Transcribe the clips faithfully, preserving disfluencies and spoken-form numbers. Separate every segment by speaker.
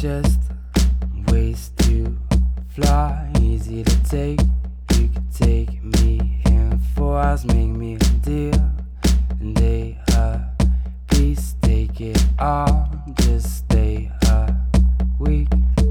Speaker 1: just ways to fly, easy to take. You could take me in four hours, make me a deal, and they a piece, take it all, just stay a week.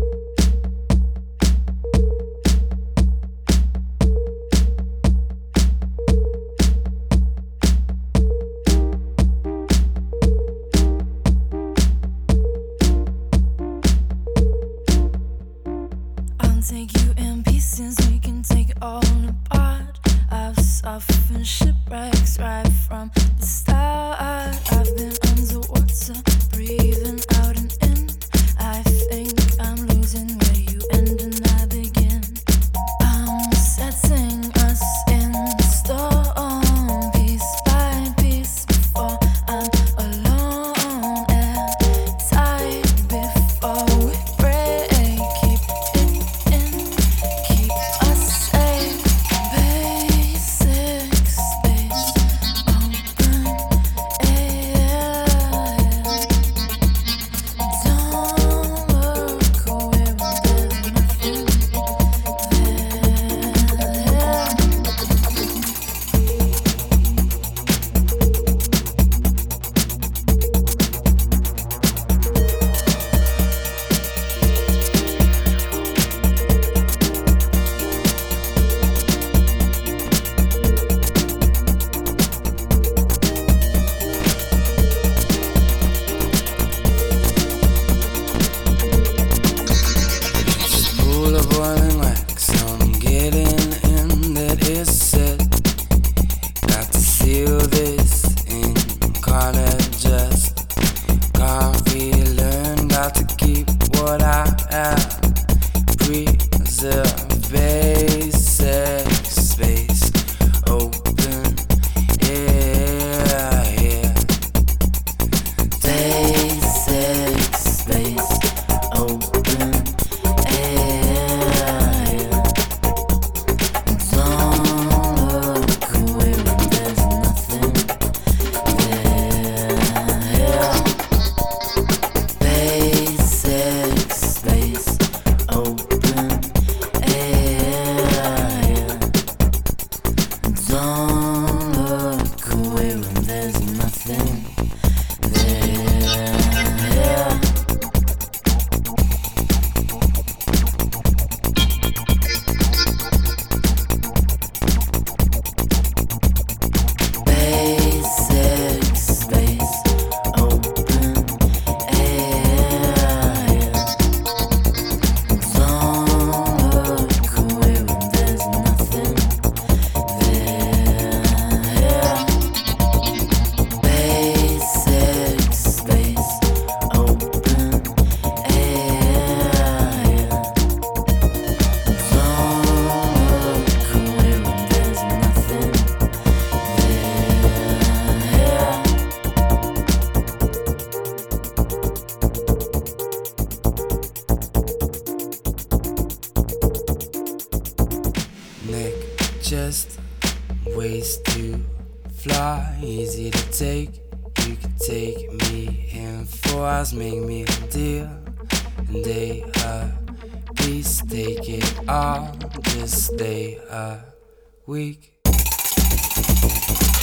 Speaker 2: Take you in pieces, we can take it all apart. I've suffered shipwrecks right from the start. I've been underwater, breathing out and in. I think I'm losing where you end and I begin. I'm setting us in stone, piece by piece, before I'm alone and tight before we break. Keep Keep us safe, basic space, open air. Don't look away when there's nothing
Speaker 1: Full of boiling wax, I'm getting in, that is set. Got to seal this in, call it just coffee. Learn, got to keep what I have, preserve basic space, open air, yeah. Basic space, open air. Don't look away when there's nothing there. Basic space, open air. Don't look away when there's nothing there. Basic space, open air. Don't look away when there's nothing there. Basic space, open air. Don't look away when there's nothing there. Nick, just ways to fly, easy to take. You can take me in four hours, make me a deal, and they a piece, take it all, just stay a week.